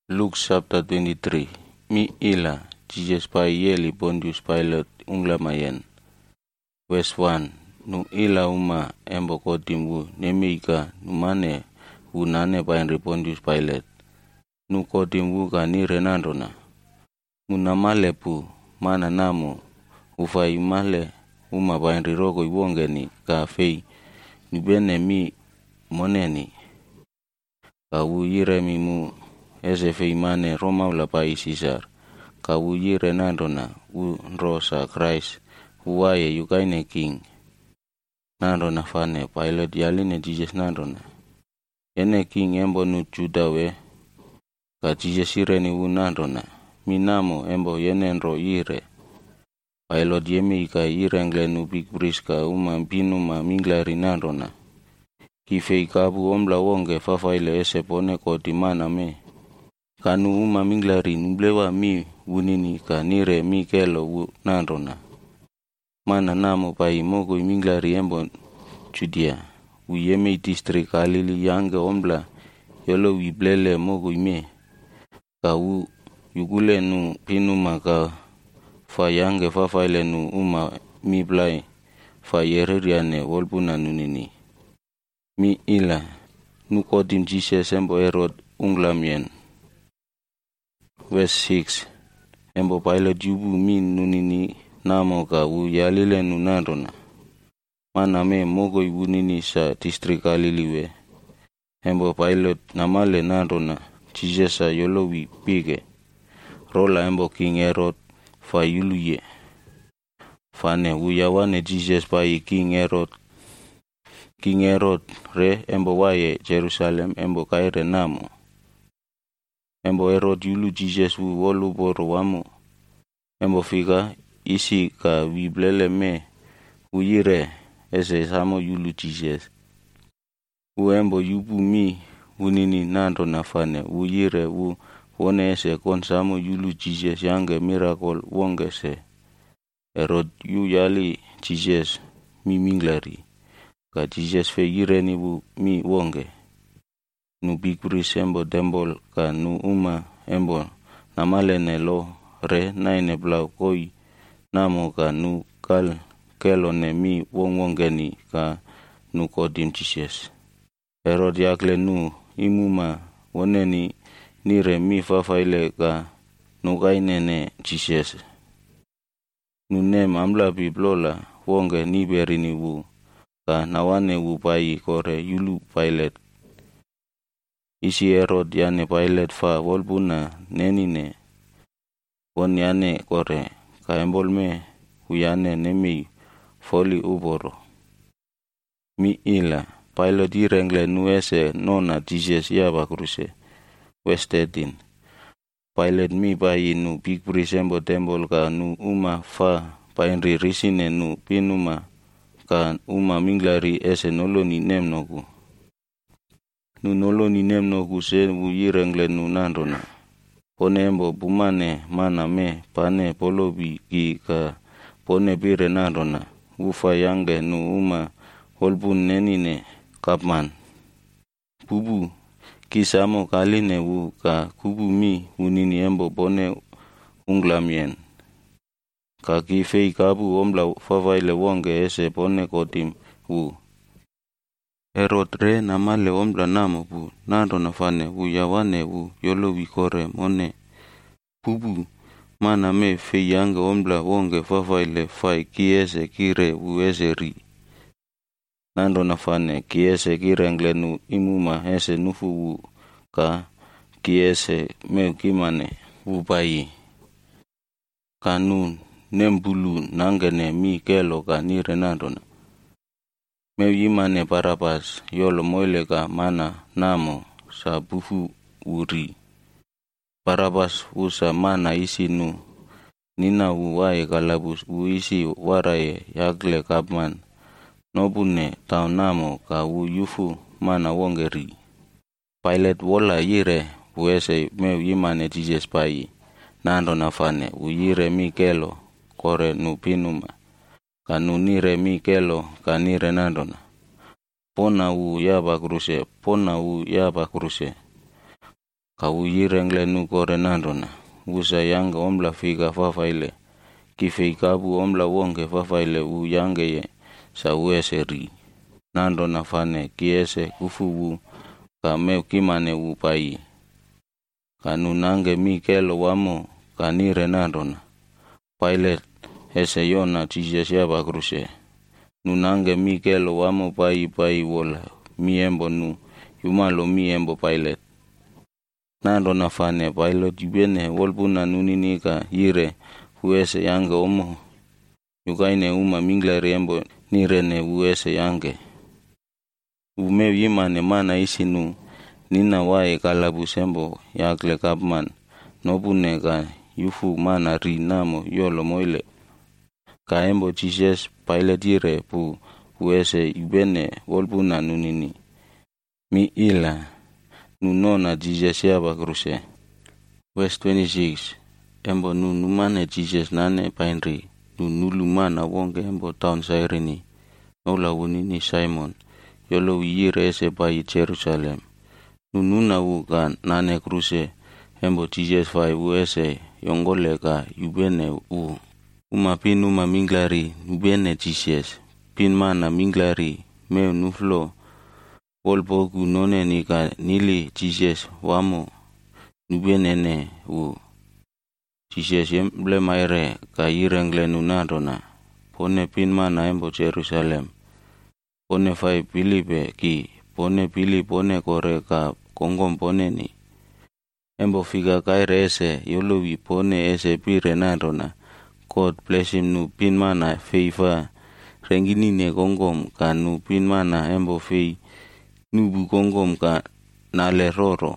Luke chapter 23. Mi ila, Jesus pa yeli Pontius Pilate ungla mayen. Verse 1. Nu ila uma embo kotimbu nemika numane unane pa Henry Pontius Pilate. Nu kotimbu ka ni renandona. Munamale pu mana namu ufai male uma pa Henry roko iwongeni ka fei nubene mi moneni. Ka uyire mimu ese feimane Roma ula pai Caesar. Ka uyire nandona u rosa Christ uwaye yukaine king. Nandona fane Pilate yaline Jesus nandona. Yene king embo nu Juda we. Ka Jesus ireni u nandona. Minamo embo yene nro ire. Pilate yeme ika irengle nu big priest ka uma binu ma minglari nandona. Kife ikabu omla wonge fafaile ese pone koti mana me. Kanu uma minglari nublewa mi wunini ka nire mi kelo wu nandona. Mana namo pai mogo minglari embo Judea. Uyeme district Galili yange omla yolo wiblele mogo ime. Ka u yugule nu pinuma ka fa yange fafaile nu uma mi blai fa yereriane wolpuna nunini. Mi ila nu kodim Jesus embo Herod unglamien. Verse 6. Embo Pilate yubu mi nunini namo ka u yalile nu nandona. Mana me mogo ibunini sa district Galiliwe. Embo Pilate namale nandona. Jesus sa yolowi pige. Rola embo King Herod fa yuluye. Fane uyawane Jesus pa King Herod. King Herod re embo waye Jerusalem embo kaire namo. Embo Herod yulu Jesus wu wolu boro wamo. Embo figa isi ka wiblele me uyire ese samo yulu Jesus. U embo yubu mi unini nando nafane uyire u wone ese kon samo yulu Jesus yange miracle wonge se. Herod yu yali Jesus mi minglari. Ka Jesus fe yireni wu mi wonge. Nu big priest embo dembol ka nu uma embo namale ne lo re naine blau koi namo ka nu kal kelo ne mi wongeni ka nu kodim Jesus. Herod yakle nu imuma woneni nire mi fafaile ka nu kaine ne Jesus. Nu nem amla biblola wonge ni berini wu ka nawane wu pai kore yulu Pilate. Isi Herod yane Pilate fa wolbuna nenine. Won yane kore ka embolme uyane nemi foli uboro. Mi ila Pilate irengle nuese nona Jesus yaba kruse. Verse 13. Pilate mi bayi nu big priest embo temple ka nu uma fa painri risine nu pinuma ka uma minglari ese noloni nem nogu. Nu noloni nem nogu se u irengle nu nandona. Pone embo bumane mana me pane polobi ki ka pone bire nandona. Ufa yange nu uma holbun nenine kapman. Bubu kisamo kaline wu ka kubu mi unini embo pone unglamien. Ka kifei kabu omla fafaile wonge ese pone kotim wu. Herod re namale omla namo pu nando nafane wu yawane wu yolo wikore mone. Bubu mana me fe yange omla wonge fafaile fai kiese kire wu ese ri. Nando nafane kiese kirengle nu imuma ese nufu wu ka kiese me kimane wu bayi. Kanun nembulu nangene mi kelo ka nire nandona. Me yimane Barabas yolo moile ka mana namo sa bufu uri. Barabas usa mana isi nu. Nina uwaye kalabus u isi waraye yagle kapman. Nobune tau namo ka u yufu mana wongeri. Pilate wola yire uese me yimane Jesus pai. Nando nafane uyire mi kelo kore nu pinuma. Ka nu nire mi kelo ka nire nandona. Pona u yaba kruse. Kawu yirengle nu kore nandona. Usa yanga omla figa fafaile. Kifeikabu omla wonge fafaile u yange ye sa uese ri. Nandona fane kiese kufubu ka meu kimane u pai. Kanu nange mi kelo wamo kanire nandona. Pilate ese yona Jesus yaba kruse. Nunange mi kelo wamo pai wola mi embo nu yumalo mi embo Pilate. Nandona fane Pilate yubene wolbuna nuninika yire uese yange omo. Yukaine uma minglari embo nirene uese yange. Umeu yimane mana isinu nina wae kalabu sembo yakle kapman. Nopune ka yufu mana ri namo yolo moile. Ka embo Jesus Pilate yire pu uese yubene wolbuna nunini. Mi ila nunona Jesus yaba kruse. Verse 26. Embo numane Jesus nane painri. Nulu mana wonge embo town Cyrene. Nola wunini Simon. Yolo yire ese pai Jerusalem. Nununa wuka nane kruse. Embo Jesus fai uese yongole ka yubene u. Uma pin uma minglari nubene Jesus. Pin mana minglari meu nuflo. Wolbogu none nika nili Jesus wamo. Nubene u. Jesus yemble maire ka yirengle nunadona. Pone pin mana embo Jerusalem. Pone fai Pilipe ki. Pone pili pone kore ka kongom pone ni. Embo figa kaire ese yolowi pone ese pire nadona. God bless him nu pin mana feifa. Rengini ne kongom ka nu pin mana embo fei. Nubu kongom ka nale roro.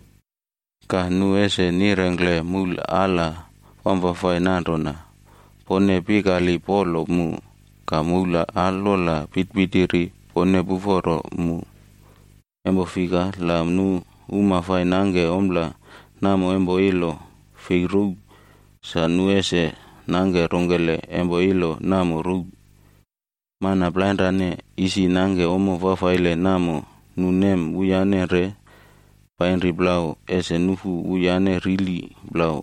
Ka nu ese nirengle mul ala wamfafai nadona. Pone pikali polo mu. Ka mula alola pitpitiri pone buforo mu. Embo figa la nu umafai nange omla namo embo ilo feiru sa nu ese nange rongele embo ilo namo rug. Mana blindane isi nange omo fafaile namo nunem uyane re painri blau ese nufu uyane rili blau.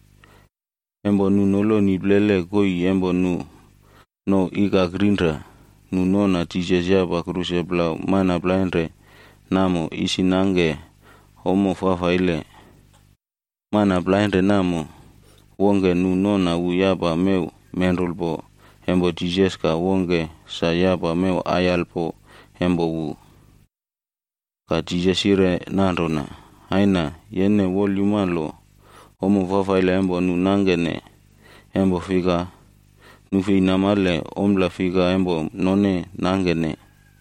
Embo nu nolo ni blele koi embo nu no ika grindra nu nona Jesus yaba kruse blau mana blindre namo isi nange omo fafaile. Mana blindre namo wonge nu nona uyaba meu menrulbo embo Jesus ka wonge sayaba meu ayalpo embo wu. Ka Jesus ire nandona. Aina yene wolumalo omo fafaile embo nu nangene embo figa nufi namale omla figa embo none nangene.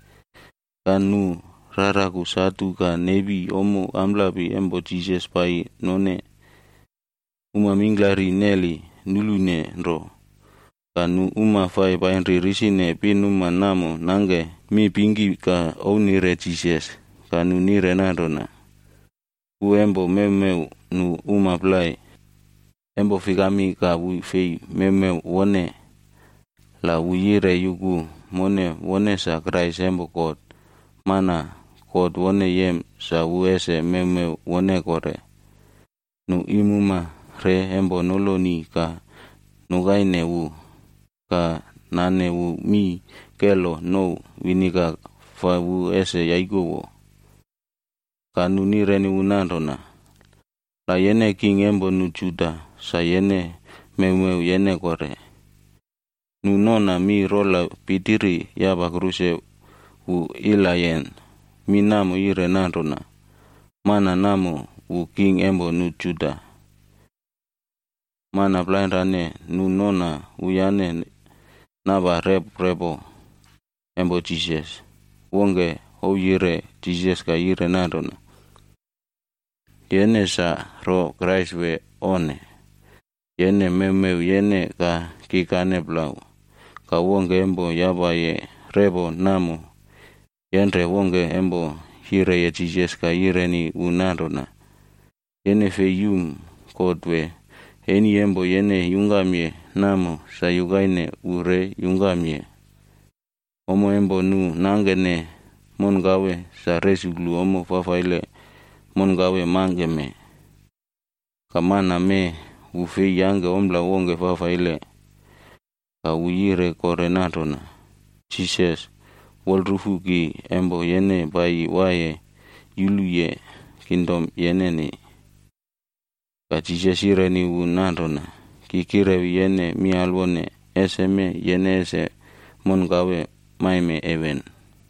Kanu raraku satu ka nebi omo amlabi embo Jesus pai none. Uma minglari neli nulune ro. Kanu uma fai painri risine pinuma namo nange mi pingi ka onire Jesus. Kanu nire nadona. Embo meu nu uma plai. Embo figami ka fei meu wone. La uyire yugu mone wone sa Christ embo kot. Mana kot wone yem sa uese meu wone kore. Nu imuma re embo noloni ka nugaine u. Ka nane u mi kelo no winika fa uese yaigowo. Kanu nireni unandona. La yene king embo nu Juda sa yene meu yene kore. Nu nona mi rola pitiri yaba kruse u ilayen. Mi namo ire nandona. Mana namo u king embo nu Juda. Mana blindane nu nona uyane naba rebo embo Jesus. Wonge o yire Jesus ka yire nandona. Yene sa ro Christ we one. Yene meu yene ka kikane blau. Ka wonge embo yaba ye rebo namo. Yenre wonge embo hire ye Jesus ka yire ni unandona. Yene fe yum kodwe. Eni embo yene yungamye namo sa yugaine ure yungamye. Omo embo nu nangene mongawe sa resuglu omo fafaile mon gawe mangeme kamana me ufe yange omla wonge fafaile ka uyire korenatona Jesus wolrufuki embo yene bai waye yuluye kingdom yeneni ka Jesus ireni unatona kikirewi yene mi alwone eseme yene ese mon gawe maime even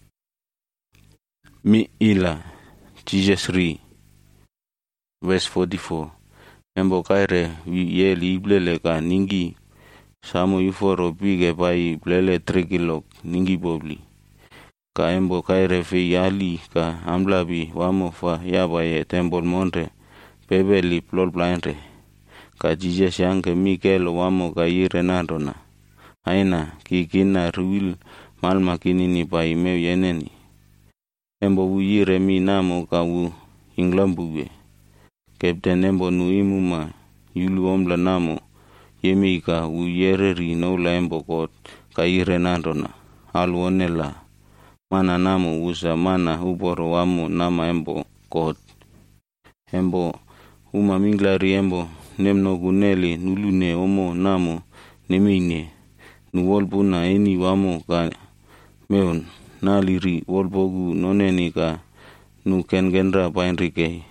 mi ila Jesus ri verse 44 embo kaire ye liblele ka ningi samo yuforo bige bai blele 3 kilok ningi bobli ka embo kaire fe yali ka amlabi wamo fa yabaye temple monte pebeli plol blinde ka Jesus yange mikelo wamo ka yire natona aina kikina ruil malma kinini bai meu yeneni embo uyire mi namo ka u inglambuwe Kapten embo nuimuma yulu omla namo yemika uyereri nola embo kot kaire natona alwonela mana namo usa mana uboro wamo nama embo kot embo uma minglari embo nemno guneli nulune omo namo nemine nuwolbuna eni wamo ka meon naliri wolbogu noneni ka nukengenra painrike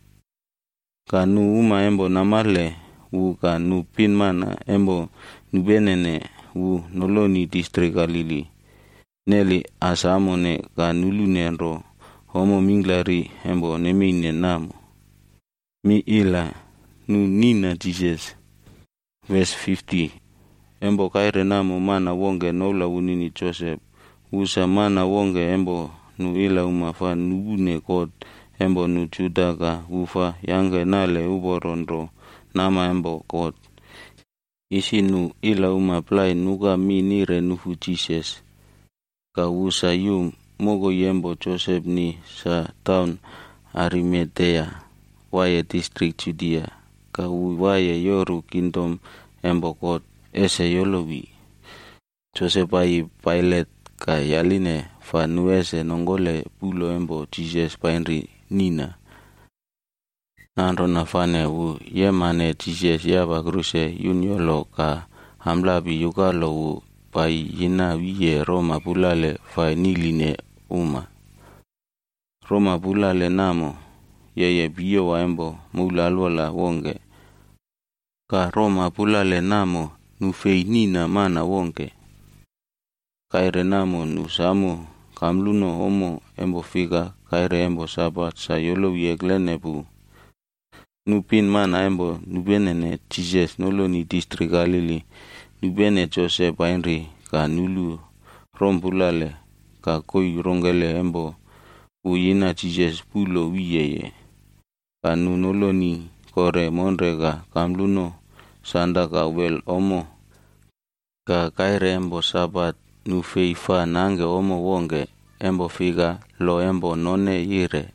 ka nu uma embo namale ka nu pinmana embo nubenene noloni district Galili neli asamone ka nulunenro homo minglari embo nemine namo mi ila nu nina Jesus verse 50 embo kaire namo mana wonge nola unini Joseph usa mana wonge embo nu ila umafa nubune kot embo nu Judaka ufa yange nale uboronro nama embo kot isi nu ila umaplai nuga minire nufu Jesus ka usa yum mogo yembo Joseph ni sa town Arimathea waye district Judea ka waye yoru kingdom embo kot ese yolowi Joseph ai Pilate ka yaline fa nuese nongole pulo embo Jesus painri nina nando nafane yemane Jesus yaba kruse yunyolo ka hamlabi yukalo pai yina wiye Roma pulale fa niline uma Roma pulale namo yeye biyo wa embo mulalwala wonge ka Roma pulale namo nufei nina mana wonge kaire namo nusamo kamluno homo embo figa kaire embo sabat sayolo wieglenebu nupin mana embo nubenene Jesus noloni district Galili nubene Joseph Ainri ka nulu rompulale ka koi rongele embo uyina Jesus pulo wiyeye ka nunoloni kore monrega kamluno sanda ka wel omo ka kaire embo sabat nufeifa nange omo wonge embo figa lo embo none yire